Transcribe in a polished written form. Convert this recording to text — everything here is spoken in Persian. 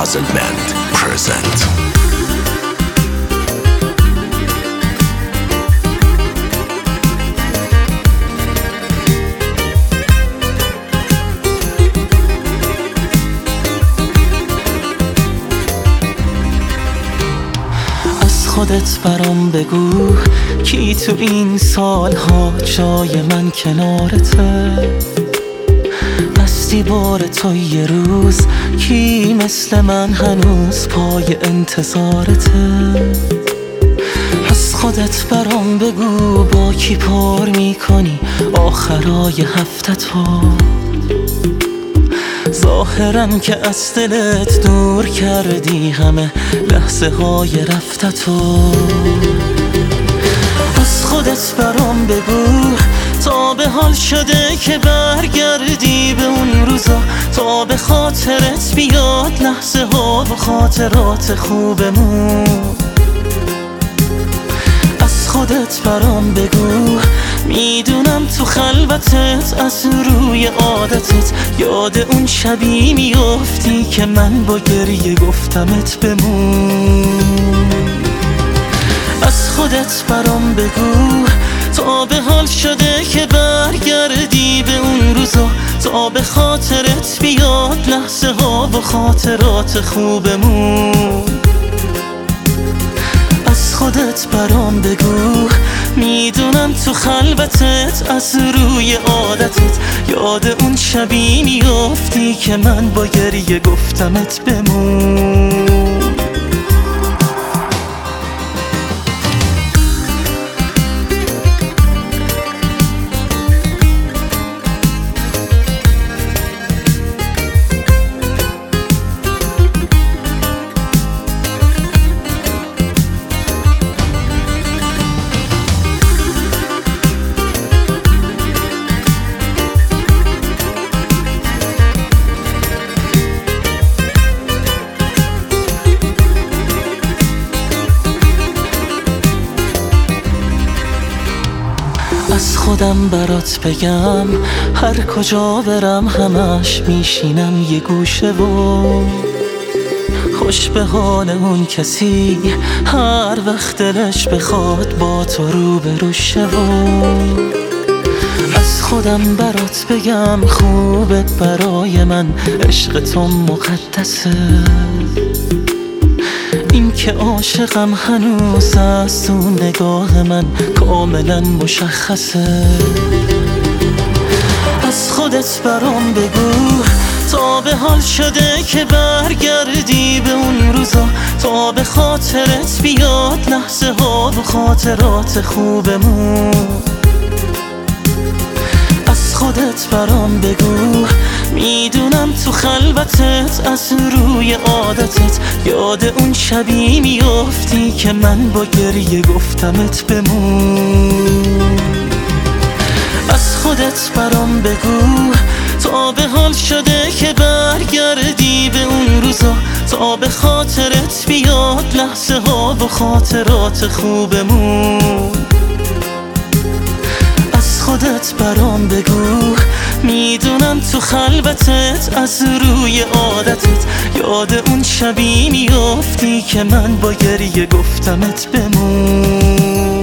Puzzle Band present. خودت برام بگو کی تو این سالها جای من کنارته، بستی بار تو یه روز کی مثل من هنوز پای انتظارته. از خودت برام بگو با کی پر میکنی آخرای هفته‌تو، ظاهرم که از دلت دور کردی همه لحظه های رفتتو. از خودت برام بگو تا به حال شده که برگردی به اون روزا، تا به خاطرت بیاد لحظه ها و خاطرات خوبمون. از خودت برام بگو میدونم تو خلوتت از روی عادتت یاد اون شبی میافتی که من با گریه گفتمت بمون. از خودت برام بگو تا به حال شده که برگردی به اون روزا، تا به خاطرت بیاد لحظه ها و خاطرات خوبمون. از خودت برام بگو میدونم تو خلوتت از روی عادتت یاد اون شبی میافتی که من با گریه گفتمت بمون. از خودم برات بگم هر کجا برم همش میشینم یه گوشه و خوش به حال اون کسی هر وقت دلش بخواد با تو روبرو شه. از خودم برات بگم خوبه برای من عشق تو مقدسه، این که عاشقم هنوز از تو نگاه من کاملا مشخصه. از خودت برام بگو تا به حال شده که برگردی به اون روزا، تا به خاطرت بیاد لحظه ها و خاطرات خوبمون. از خودت برام بگو میدونم تو خلوتت از روی عادتت یاد اون شبی میافتی که من با گریه گفتمت بمون. از خودت برام بگو تا به حال شده که برگردی به اون روزا، تا به خاطرت بیاد لحظه ها و خاطرات خوبمون. از خودت برام بگو میدونم تو خلوتت از روی عادتت یاد اون شبی میافتی که من با گریه گفتمت بمون.